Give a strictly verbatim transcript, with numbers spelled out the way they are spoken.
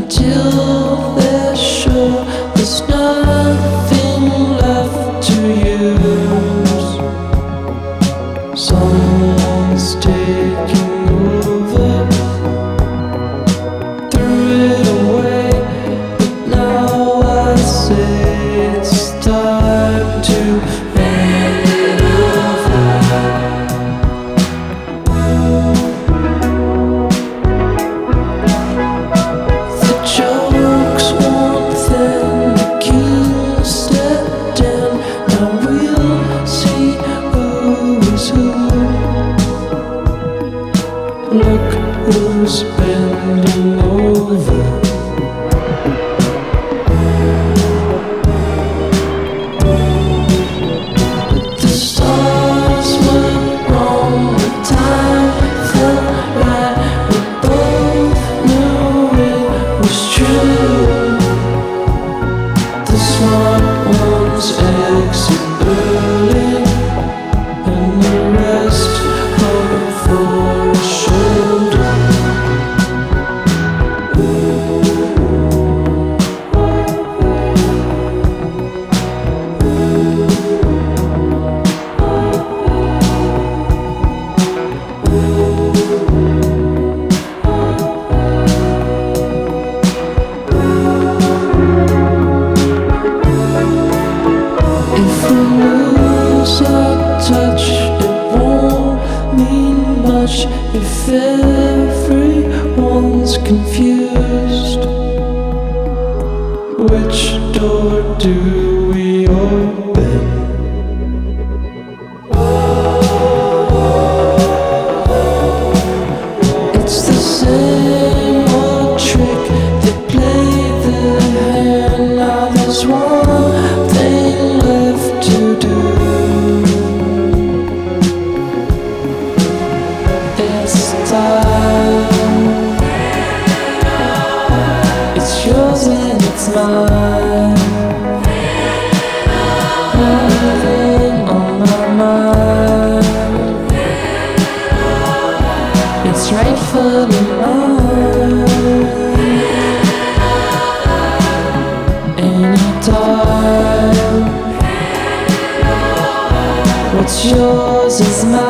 until they're sure there's nothing left to use. Someone's taking over, threw it away, but now I say it's time to hand it over. The jokes won't thin, the king stepped in. Now we'll see who is who. Look who's bending over. But the stars went wrong, the time felt right. We both knew it was true. The smart ones exit early, and the rest hope for a shoulder. If we lose our touch, it won't mean much if everyone's confused. Which door do we open? It's the same old trick, they play the hand. Now there's one thing left to do. It's time. It's yours and it's mine. Nothing on my mind. It's rightfully mine. Anytime. What's yours is mine.